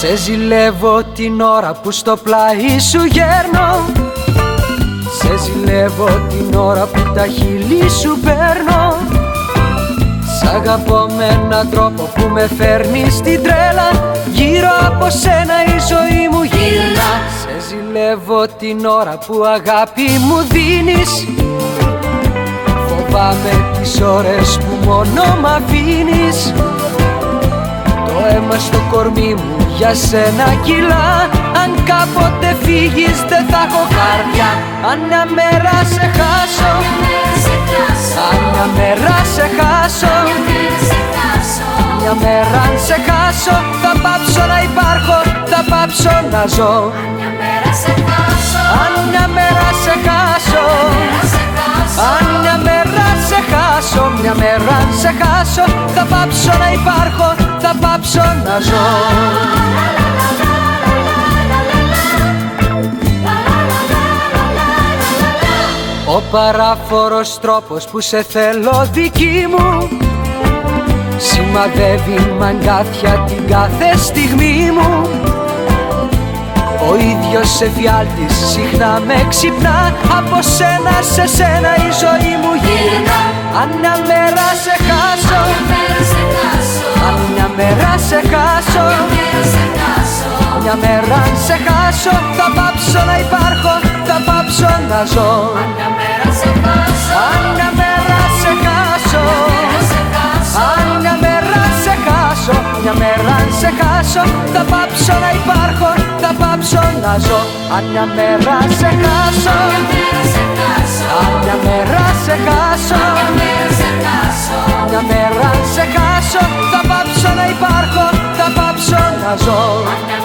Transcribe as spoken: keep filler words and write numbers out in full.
Σε ζηλεύω την ώρα που στο πλάι σου γέρνω. Σε ζηλεύω την ώρα που τα χείλη σου παίρνω. Σ' αγαπώ με έναν τρόπο που με φέρνει στην τρέλα. Γύρω από σένα η ζωή μου γύρνα. Σε ζηλεύω την ώρα που αγάπη μου δίνεις. Φοβάμαι τις ώρες που μόνο μ' αφήνεις. Το αίμα στο κορμί μου για σένα κυλά. Αν κάποτε φύγεις δεν θα έχω καρδιά. Αν μια μέρα σε χάσω, αν μια μέρα σε χάσω, μια μέρα αν σε χάσω, θα πάψω να υπάρχω, θα πάψω να ζω. Αν μια μέρα σε χάσω, αν μια μέρα σε χάσω, μια μέρα αν σε χάσω, θα πάψω να υπάρχω, θα πάψω να ζω. Ο παράφορος τρόπος που σε θέλω δική μου σημαδεύει μ' αγκάθια την κάθε στιγμή μου. Ο ίδιος εφιάλτης συχνά με ξυπνά. Από σένα σε σένα η ζωή μου γύρνα. Αν μια μέρα σε χάσω, αν μια μέρα σε χάσω, μια μέρα αν σε χάσω, θα πάψω να υπάρχω, θα πάψω να ζω. Αν μια μέρα σε χάσω, αν μια μέρα σε χάσω, μια μέρα αν σε χάσω, θα πάψω να υπάρχω, θα πάψω να ζω. Αν μια μέρα σε χάσω, αν μια μέρα σε χάσω, μια μέρα αν σε χάσω, θα πάψω να υπάρχω, θα πάψω να ζω.